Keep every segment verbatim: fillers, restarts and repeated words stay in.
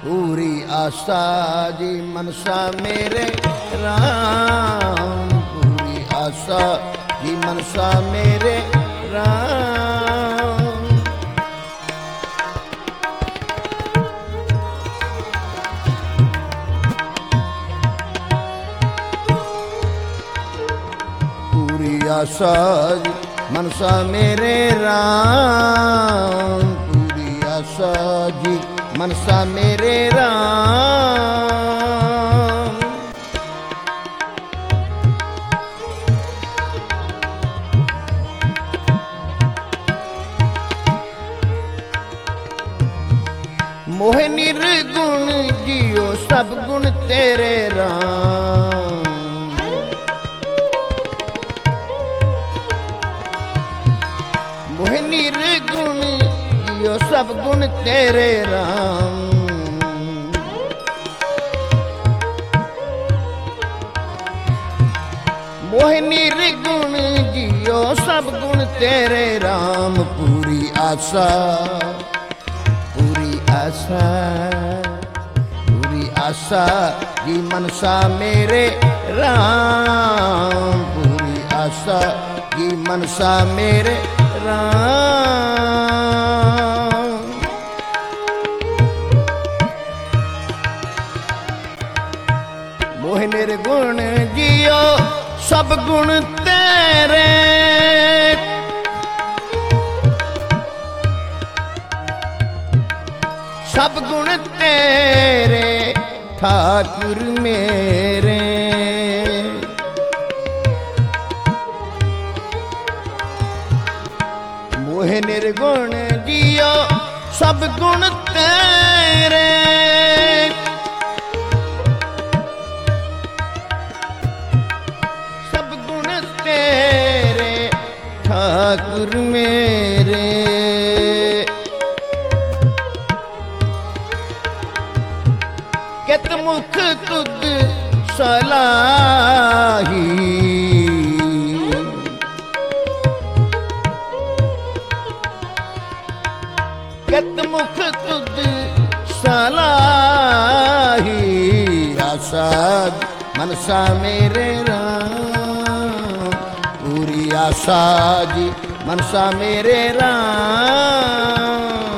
पूरी आशा जी मनसा मेरे राम, पूरी आशा जी मनसा मेरे राम। पूरी आशा जी मनसा मेरे राम, पूरी आशा जी मनसा मेरे राम। मोह निर्गुण जियो सब गुण तेरे राम, मोह निर्गुण जियो सब गुण तेरे राम। मोह निर्गुण जियो सब गुण तेरे राम। पूरी आशा पूरी आशा पूरी आशा जी मनसा मेरे राम, पूरी आशा जी मनसा मेरे राम। मोह निर्गुण जियो सब गुण तेरे, सब गुण तेरे ठाकुर मेरे। मोह निर्गुण जियो सब गुण तेरे, सब गुण तेरे ठाकुर मेरे। कित मुख तुद सलाही, कित मुख तुद सलाही। आशा मनसा मेरे राम, पूरी आशा जी मनसा मेरे राम।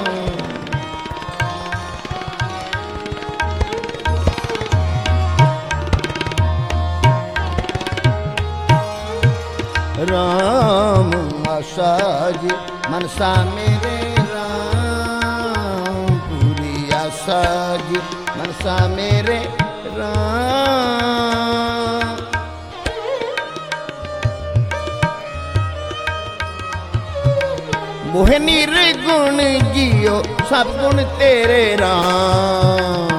राम आशा जी मनसा मेरे राम, पूरी आशा जी मनसा मेरे राम। मोह निर्गुण जियो सब गुण तेरे राम,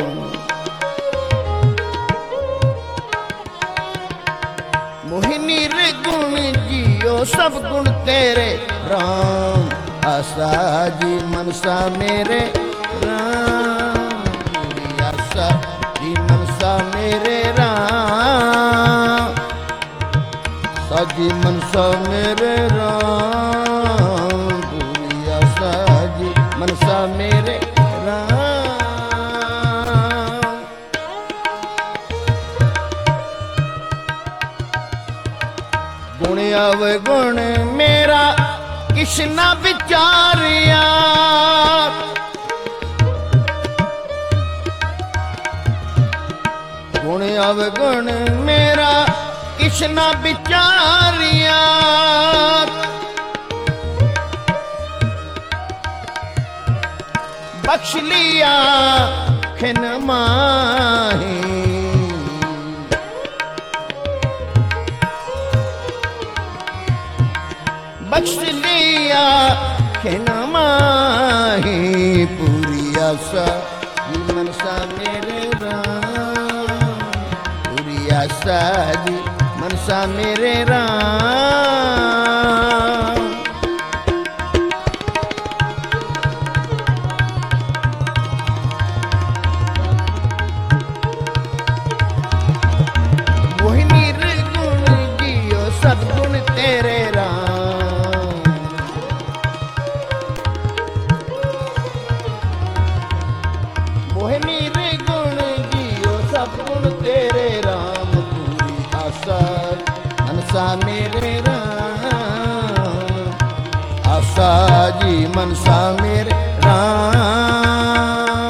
मोह निर्गुण जियो सब गुण तेरे राम। आशा जी मनसा मेरे राम, पूरी आशा जी मनसा मेरे राम। साजी मनसा मेरे राम, पूरी आशा जी मनसा मेरे राम। गुण अवगुण मेरा किश न विचारिया, गुण अवगुण मेरा किश न विचारिया। बख्श लिया खिन माही, बख्श लिया खिन माही। पूरी आशा जी मनसा मेरे राम, पूरी आशा जी मनसा मेरे राम। मोह निर्गुण जियो सद्गुण तेरे राम, मोह आशा जी मनसा मेरे राम।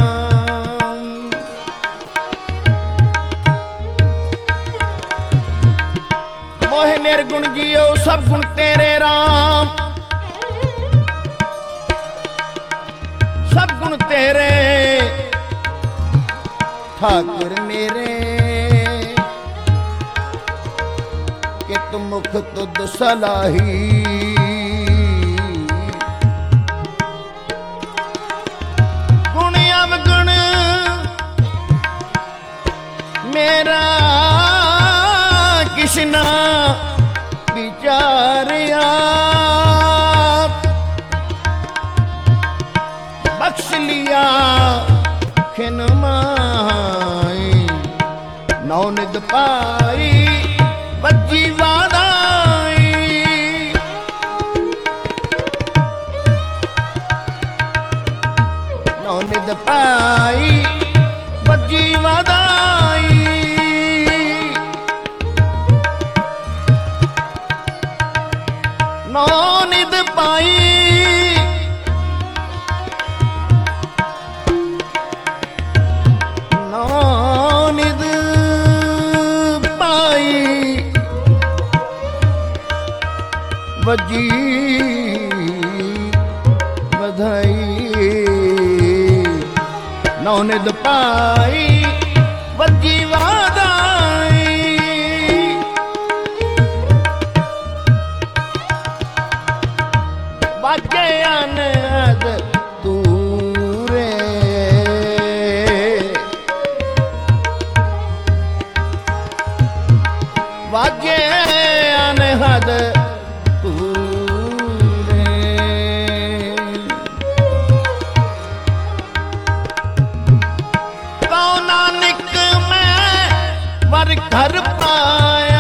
मोहे निर्गुण जियो सब गुण तेरे राम, सब गुण तेरे ठाकुर मेरे, कि तुम मुख तुद सलाही। गुण अवगुण मेरा किसना विचारिया, बख्श लिया खिन माई, नौ निद पाई बज्जी वादाई। नौ निद पाई बज्जी वादाई, नौ निद पाई नौ निद पाई बजी बधाई। नौ निद पाई बजी वादाई, बाजे अनहद दूरे, बाजे अनहद दूरे। कौ नानक मैं वर घर पाया,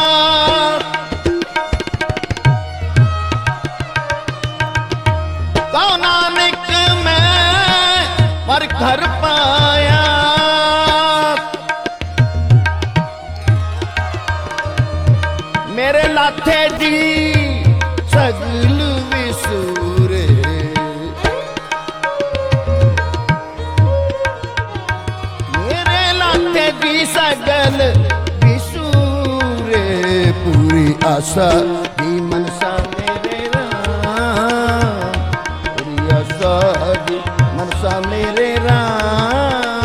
कौ नानक मैं वर घर पाया, मेरे लाथे जी सगल विसूरे, मेरे लाथे जी सगल विसूरे। पूरी आशा जी मनसा मेरे राम, पूरी आशा जी मनसा मेरे राम।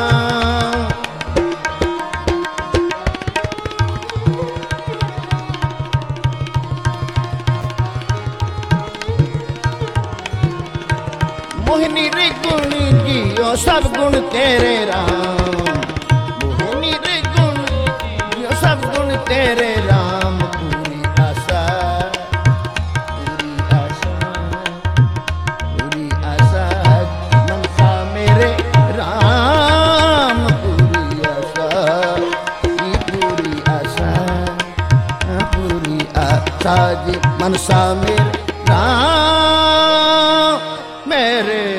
मोहिनी रे गुण जियो सब गुण तेरे राम, मोहिनी रे गुण जियो सब गुण तेरे राम। पूरी आशा पूरी आशा पूरी आशा मनसा मेरे राम, पूरी आशा पूरी आशा पूरी आशा जी मनसा मेरे राम मेरे।